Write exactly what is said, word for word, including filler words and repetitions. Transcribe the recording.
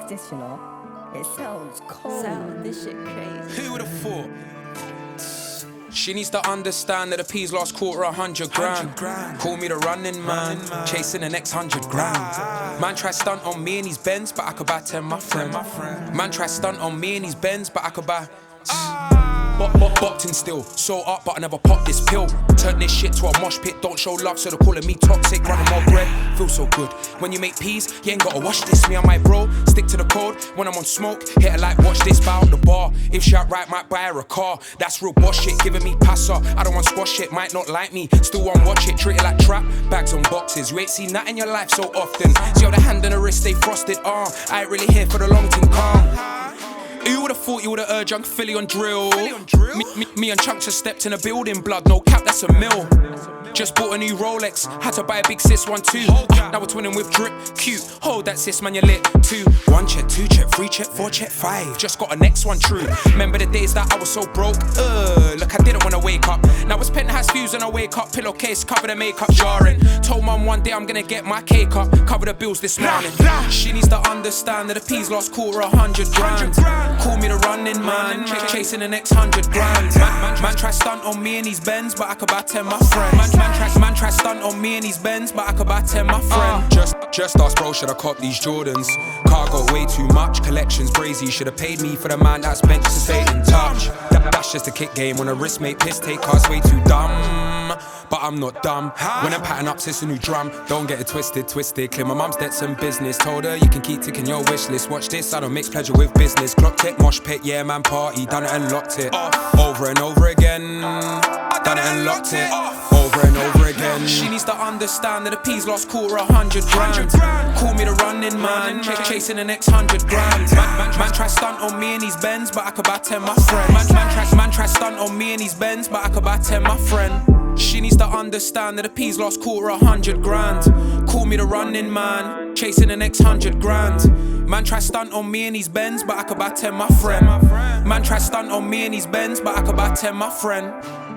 this, you know. It sounds cold. Sound, this shit crazy. Who would have thought? She needs to understand that the P's last quarter a hundred grand. Call me the running man, chasing the next hundred grand. Man try stunt on me and his Benz, but I could buy ten my friend. Man try stunt on me and his Benz, but I could buy. Bop, bop, boxing still, so up, but I never popped this pill. Turn this shit to a mosh pit, don't show love, so they're calling me toxic. Running more bread, feel so good. When you make peas, you ain't gotta wash this. Me and my bro, stick to the code. When I'm on smoke, hit her like, watch this, bow out the bar. If she outright, might buy her a car. That's real boss shit, giving me passer. I don't want squash shit, might not like me. Still want watch it, treat it like trap. Bags on boxes, you ain't seen that in your life so often. See how the hand and the wrist stay frosted, arm. Uh, I ain't really here for the long thing, calm. Who would've thought you would've heard young Philly on drill? Philly on drill? Me, me, me and Chunks have stepped in a building, blood, no cap, that's a mill. Just bought a new Rolex, had to buy a big sis one too. Uh, now we're twinning with drip, cute. Hold that sis, man, you're lit. Two, one check, two check, three check, four check, five. Just got a next one true. Remember the days that I was so broke? Uh, look, I didn't wanna wake up. Now it's penthouse views and I wake up, pillowcase, cover the makeup jarring. Told mum one day I'm gonna get my cake up, cover the bills this morning. She needs to understand that the P's last quarter a hundred grand. Call me the running man, ch- chasing the next hundred grand. Man, man, man try stunt on me and his Benz, but I could buy ten my friend. Man, man, try, man try stunt on me and his Benz, but I could buy ten my friend. Uh, just, just ask bro, should I cop these Jordans? Car got way too much, collections brazy. Should have paid me for the man that's meant to stay in touch. That, that's just a kick game, when a wrist mate piss take cars way too dumb. But I'm not dumb. When I'm patting up, sis a new drum. Don't get it twisted, twisted. Clear my mum's debts and business. Told her you can keep ticking your wish list. Watch this, I don't mix pleasure with business. Clocked it, mosh pit, yeah man, party. Done it and locked it. Over and over again. Done it and locked it. Over and over again. She needs to understand that the P's lost quarter a hundred grand. Call me the running man, ch- chasing the next hundred grand. Man, man, man try stunt on me and his Benz, but I could buy ten my friend. Man, man, try, man try stunt on me and his Benz, but I could buy ten my friend. She needs to understand that the P's lost quarter a hundred grand. Call me the running man, chasing the next hundred grand. Man try stunt on me and his Benz, but I could buy ten my friend. Man try stunt on me and his Benz, but I could buy ten my friend.